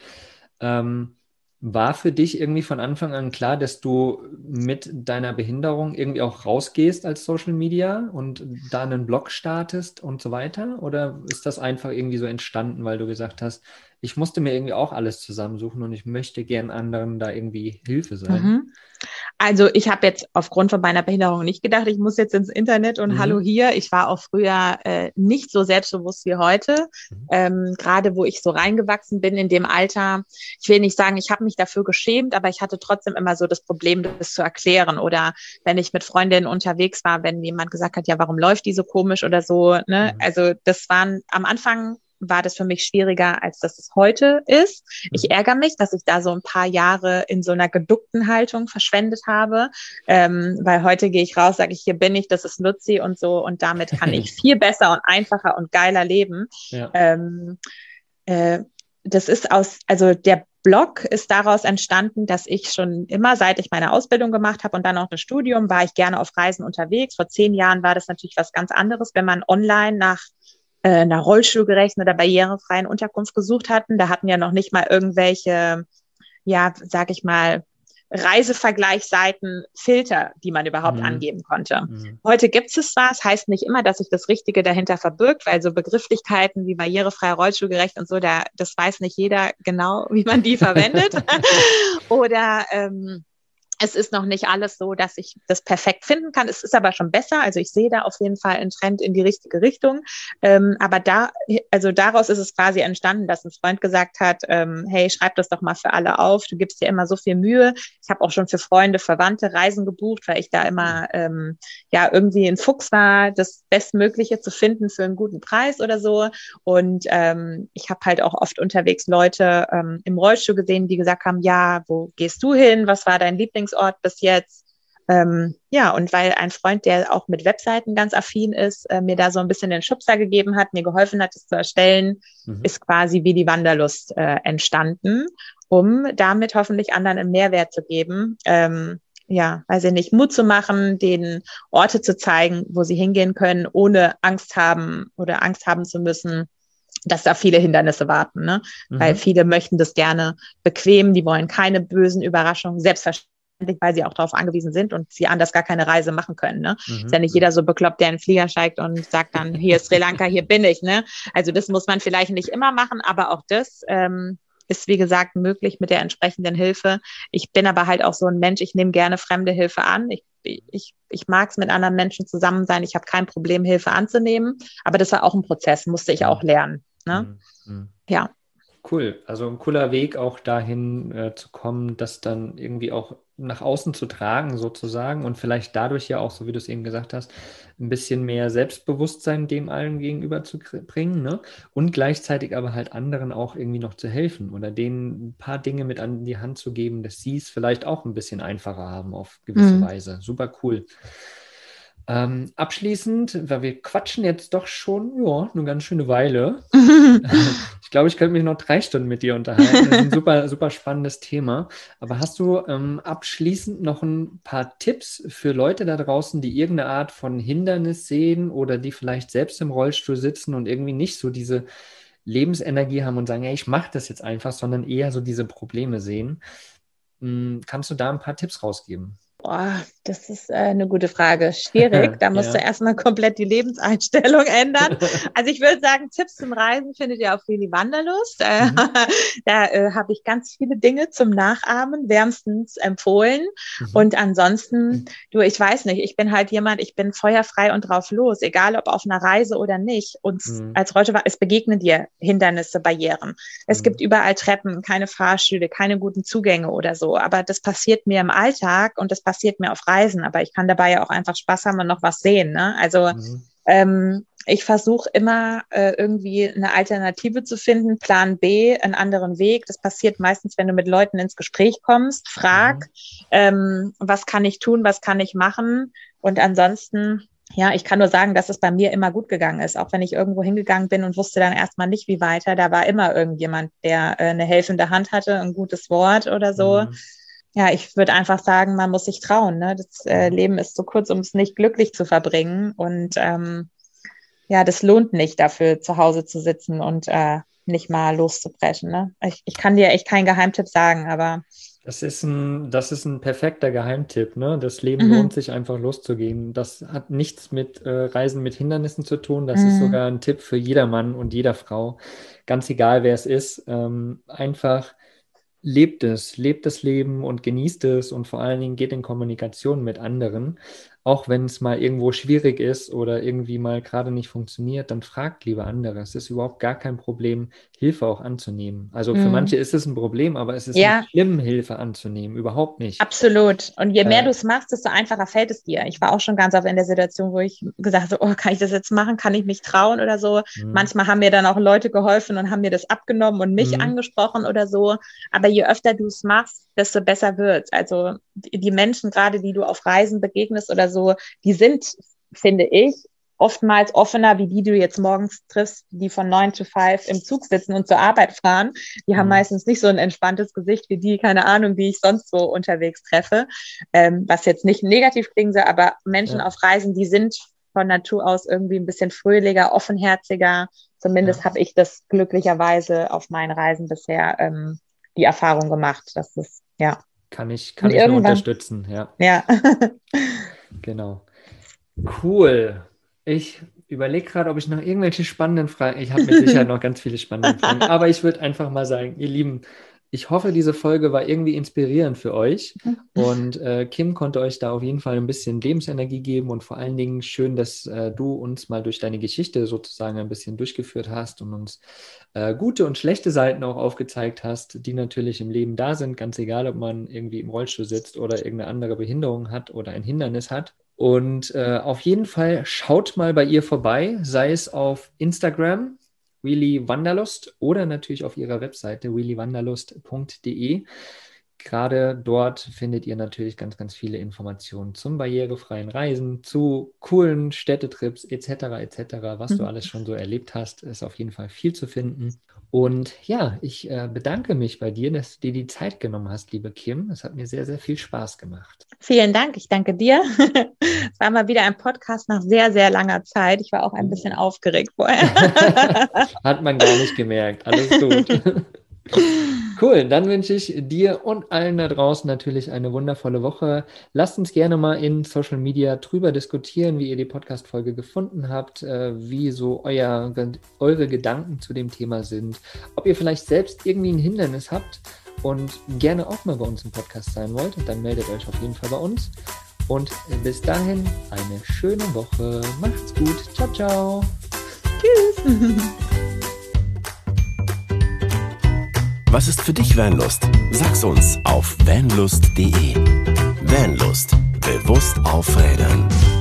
ähm, war für dich irgendwie von Anfang an klar, dass du mit deiner Behinderung irgendwie auch rausgehst als Social Media und da einen Blog startest und so weiter? Oder ist das einfach irgendwie so entstanden, weil du gesagt hast, ich musste mir irgendwie auch alles zusammensuchen und ich möchte gern anderen da irgendwie Hilfe sein? Mhm. Also ich habe jetzt aufgrund von meiner Behinderung nicht gedacht, ich muss jetzt ins Internet und hallo Mhm. hier. Ich war auch früher äh, nicht so selbstbewusst wie heute. Mhm. Ähm, gerade wo ich so reingewachsen bin in dem Alter. Ich will nicht sagen, ich habe mich dafür geschämt, aber ich hatte trotzdem immer so das Problem, das zu erklären. Oder wenn ich mit Freundinnen unterwegs war, wenn jemand gesagt hat, ja, warum läuft die so komisch oder so. Ne? Mhm. Also das waren am Anfang war das für mich schwieriger, als das es heute ist. Ich Mhm. ärgere mich, dass ich da so ein paar Jahre in so einer geduckten Haltung verschwendet habe, ähm, weil heute gehe ich raus, sage ich, hier bin ich, das ist Luzi und so und damit kann ich viel besser und einfacher und geiler leben. Ja. Ähm, äh, das ist aus, also der Blog ist daraus entstanden, dass ich schon immer, seit ich meine Ausbildung gemacht habe und dann auch das Studium, war ich gerne auf Reisen unterwegs. Vor zehn Jahren war das natürlich was ganz anderes, wenn man online nach einer rollstuhlgerechten oder barrierefreien Unterkunft gesucht hatten. Da hatten ja noch nicht mal irgendwelche, ja, sag ich mal, Reisevergleichsseiten, Filter, die man überhaupt Mhm. angeben konnte. Mhm. Heute gibt es zwar, es heißt nicht immer, dass sich das Richtige dahinter verbirgt, weil so Begrifflichkeiten wie barrierefrei, rollstuhlgerecht und so, da, das weiß nicht jeder genau, wie man die verwendet. Oder ähm, es ist noch nicht alles so, dass ich das perfekt finden kann. Es ist aber schon besser. Also ich sehe da auf jeden Fall einen Trend in die richtige Richtung. Ähm, aber da, also daraus ist es quasi entstanden, dass ein Freund gesagt hat, ähm, hey, schreib das doch mal für alle auf. Du gibst dir immer so viel Mühe. Ich habe auch schon für Freunde, Verwandte Reisen gebucht, weil ich da immer ähm, ja irgendwie ein Fuchs war, das Bestmögliche zu finden für einen guten Preis oder so. Und ähm, ich habe halt auch oft unterwegs Leute ähm, im Rollstuhl gesehen, die gesagt haben, ja, wo gehst du hin? Was war dein Lieblingsort bis jetzt? Ähm, ja, und weil ein Freund, der auch mit Webseiten ganz affin ist, äh, mir da so ein bisschen den Schubser gegeben hat, mir geholfen hat, es zu erstellen, Mhm. ist quasi wie die Wanderlust äh, entstanden, um damit hoffentlich anderen einen Mehrwert zu geben. Ähm, ja, weiß ich nicht, Mut zu machen, denen Orte zu zeigen, wo sie hingehen können, ohne Angst haben oder Angst haben zu müssen, dass da viele Hindernisse warten, ne? Mhm. Weil viele möchten das gerne bequem, die wollen keine bösen Überraschungen, selbstverständlich, weil sie auch darauf angewiesen sind und sie anders gar keine Reise machen können, ne? Mhm. Ist ja nicht jeder so bekloppt, der in den Flieger steigt und sagt dann, hier ist Sri Lanka, hier bin ich, ne? Also das muss man vielleicht nicht immer machen, aber auch das ähm, ist, wie gesagt, möglich mit der entsprechenden Hilfe. Ich bin aber halt auch so ein Mensch, ich nehme gerne fremde Hilfe an. Ich ich, ich mag es mit anderen Menschen zusammen sein. Ich habe kein Problem, Hilfe anzunehmen. Aber das war auch ein Prozess, musste ich auch lernen. Ne? Mhm. Ja. Cool. Also ein cooler Weg auch dahin äh, zu kommen, das dann irgendwie auch nach außen zu tragen sozusagen und vielleicht dadurch ja auch, so wie du es eben gesagt hast, ein bisschen mehr Selbstbewusstsein dem allen gegenüber zu bringen, ne? Und gleichzeitig aber halt anderen auch irgendwie noch zu helfen oder denen ein paar Dinge mit an die Hand zu geben, dass sie es vielleicht auch ein bisschen einfacher haben auf gewisse Mhm. Weise. Super cool. Ähm, abschließend, weil wir quatschen jetzt doch schon, ja, eine ganz schöne Weile. Ich glaube, ich könnte mich noch drei Stunden mit dir unterhalten. Das ist ein super, super spannendes Thema. Aber hast du ähm, abschließend noch ein paar Tipps für Leute da draußen, die irgendeine Art von Hindernis sehen oder die vielleicht selbst im Rollstuhl sitzen und irgendwie nicht so diese Lebensenergie haben und sagen, hey, ich mache das jetzt einfach, sondern eher so diese Probleme sehen? Hm, kannst du da ein paar Tipps rausgeben? Boah, das ist äh, eine gute Frage. Schwierig. Da musst Ja. du erstmal komplett die Lebenseinstellung ändern. Also ich würde sagen, Tipps zum Reisen findet ihr auf Willi Wanderlust. Äh, Mhm. Da äh, habe ich ganz viele Dinge zum Nachahmen, wärmstens empfohlen. Mhm. Und ansonsten, du, ich weiß nicht, ich bin halt jemand, ich bin feuerfrei und drauf los, egal ob auf einer Reise oder nicht. Und Mhm. als Roger war, es begegnen dir Hindernisse, Barrieren. Es Mhm. gibt überall Treppen, keine Fahrstühle, keine guten Zugänge oder so. Aber das passiert mir im Alltag und das passiert mir auf Reisen. Aber ich kann dabei ja auch einfach Spaß haben und noch was sehen. Ne? Also Mhm. ähm, ich versuche immer äh, irgendwie eine Alternative zu finden, Plan B, einen anderen Weg. Das passiert meistens, wenn du mit Leuten ins Gespräch kommst. Frag, Mhm. ähm, was kann ich tun, was kann ich machen? Und ansonsten, ja, ich kann nur sagen, dass es bei mir immer gut gegangen ist. Auch wenn ich irgendwo hingegangen bin und wusste dann erstmal nicht, wie weiter. Da war immer irgendjemand, der äh, eine helfende Hand hatte, ein gutes Wort oder so. Mhm. Ja, ich würde einfach sagen, man muss sich trauen. Ne? Das äh, Leben ist zu kurz, um es nicht glücklich zu verbringen. Und ähm, ja, das lohnt nicht, dafür zu Hause zu sitzen und äh, nicht mal loszubrechen. Ne? Ich, ich kann dir echt keinen Geheimtipp sagen, aber Das ist ein, das ist ein perfekter Geheimtipp, ne? Das Leben mhm, lohnt sich einfach loszugehen. Das hat nichts mit äh, Reisen mit Hindernissen zu tun. Das ist mhm, sogar ein Tipp für jeder Mann und jeder Frau. Ganz egal, wer es ist. Ähm, einfach lebt es, lebt das Leben und genießt es und vor allen Dingen geht in Kommunikation mit anderen. Auch wenn es mal irgendwo schwierig ist oder irgendwie mal gerade nicht funktioniert, dann fragt lieber andere. Es ist überhaupt gar kein Problem, Hilfe auch anzunehmen. Also für mhm. manche ist es ein Problem, aber es ist Ja, nicht schlimm, Hilfe anzunehmen. Überhaupt nicht. absolut. Und je mehr Äh, du es machst, desto einfacher fällt es dir. Ich war auch schon ganz oft in der Situation, wo ich gesagt habe, oh, kann ich das jetzt machen? Kann ich mich trauen oder so? mh, Manchmal haben mir dann auch Leute geholfen und haben mir das abgenommen und mich mh, angesprochen oder so. Aber je öfter du es machst, desto besser wird's. Also die die Menschen gerade, die du auf Reisen begegnest oder so, die sind, finde ich, oftmals offener, wie die du jetzt morgens triffst, die von neun to five im Zug sitzen und zur Arbeit fahren. Die haben mh, meistens nicht so ein entspanntes Gesicht wie die, keine Ahnung, die ich sonst so unterwegs treffe. Ähm, was jetzt nicht negativ klingen soll, aber Menschen ja, auf Reisen, die sind von Natur aus irgendwie ein bisschen fröhlicher, offenherziger. Zumindest ja, habe ich das glücklicherweise auf meinen Reisen bisher ähm, die Erfahrung gemacht, dass es, ja. kann ich, Und kann ich nur irgendwann, unterstützen. Ja, ja. genau. Cool. Ich überlege gerade, ob ich noch irgendwelche spannenden Fragen. Ich habe mit Sicherheit noch ganz viele spannende Fragen. Aber ich würde einfach mal sagen, ihr Lieben, ich hoffe, diese Folge war irgendwie inspirierend für euch. Und äh, Kim konnte euch da auf jeden Fall ein bisschen Lebensenergie geben. Und vor allen Dingen schön, dass äh, du uns mal durch deine Geschichte sozusagen ein bisschen durchgeführt hast und uns äh, gute und schlechte Seiten auch aufgezeigt hast, die natürlich im Leben da sind. Ganz egal, ob man irgendwie im Rollstuhl sitzt oder irgendeine andere Behinderung hat oder ein Hindernis hat. Und äh, auf jeden Fall schaut mal bei ihr vorbei, sei es auf Instagram, Willi Wanderlust, oder natürlich auf ihrer Webseite willi wanderlust punkt de. Gerade dort findet ihr natürlich ganz, ganz viele Informationen zum barrierefreien Reisen, zu coolen Städtetrips et cetera et cetera. Was du alles schon so erlebt hast, ist auf jeden Fall viel zu finden. Und ja, ich äh, bedanke mich bei dir, dass du dir die Zeit genommen hast, liebe Kim. Es hat mir sehr, sehr viel Spaß gemacht. Vielen Dank, ich danke dir. Es war mal wieder ein Podcast nach sehr, sehr langer Zeit. Ich war auch ein bisschen aufgeregt vorher. Hat man gar nicht gemerkt. Alles gut. Cool, dann wünsche ich dir und allen da draußen natürlich eine wundervolle Woche. Lasst uns gerne mal in Social Media drüber diskutieren, wie ihr die Podcast-Folge gefunden habt, äh, wie so euer, eure Gedanken zu dem Thema sind, ob ihr vielleicht selbst irgendwie ein Hindernis habt und gerne auch mal bei uns im Podcast sein wollt, dann meldet euch auf jeden Fall bei uns. Und bis dahin eine schöne Woche. Macht's gut. Ciao, ciao. Tschüss. Was ist für dich Vanlust? Sag's uns auf vanlust punkt de. Vanlust. Bewusst aufrädern.